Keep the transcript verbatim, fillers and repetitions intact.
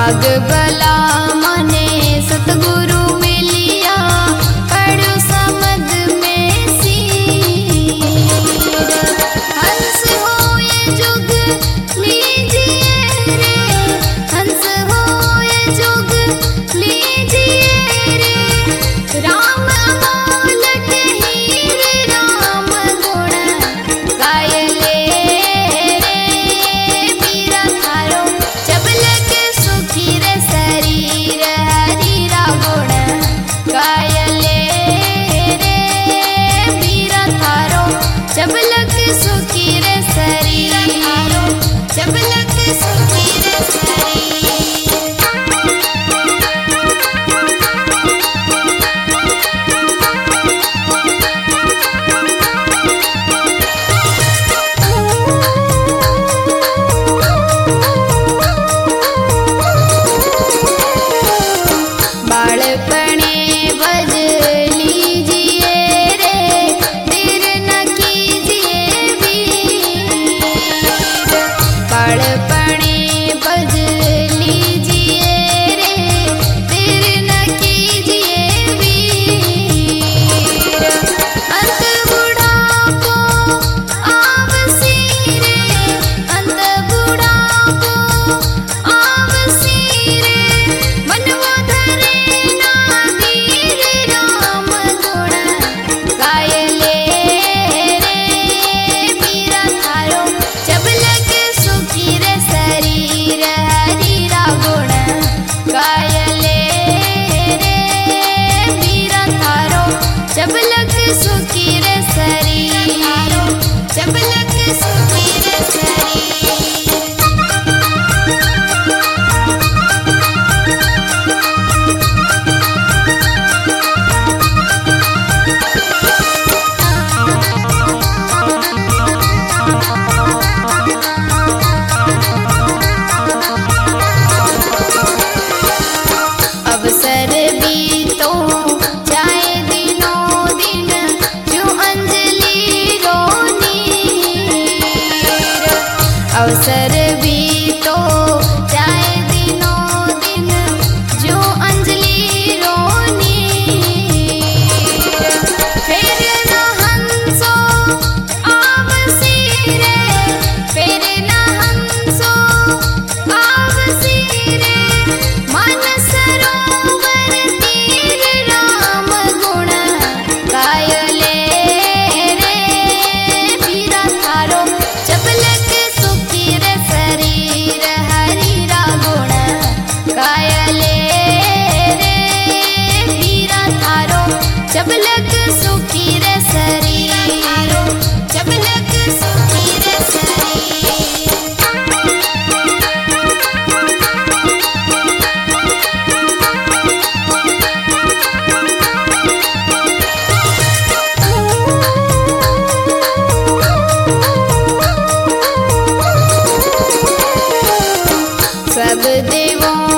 भाग भला मने सतगुरु मिलिया पढ़ो समद में सीर। हंस हो ये जुग लीजिए रे, हंस हो ये जुग लीजिए रे। राम अमोल के हीरे राम गुण गाय ले रे। मीरा थारो चबलक सुखी रे शरीर हरीरा गुण गाय ले रे। मीरा थारो चबलक सुखी रे शरीर, चबलक सुखी रे शरीर। बालपणे बज लीजिए रे, देर न कीजिए वीर। बालपणे बज लीजिए रे, देर न कीजिए वीर। अंत बुढ़ापो आवसी रे, अंत बुढ़ापो आवसी रे। मनवा धरे ना वीर राम गुण गाय ले रे। मीरा थारो चबलक सुखी रे शरीर हरीरा गुण गाय ले रे। मीरा थारो चबलक सुखी रे शरीर, चबलक सुखी रे शरीर। अवसर बीतो जाए दिनों दिन, जो अंजलि रोनी। अवसर बीतो जाए दिनों दिन, जो अंजलि रोनी। फिर न हंसो आवसी रे, फिर न हंसो आवसी रे। मन सरोवर तीर राम गुण गाय ले रे। मीरा थारो चबलक सुखी रे शरीर हरीरा गुण गाय ले रे। मीरा थारो चबलक सुखी रे शरीर, चबलक सुखी रे शरीर। सब देवों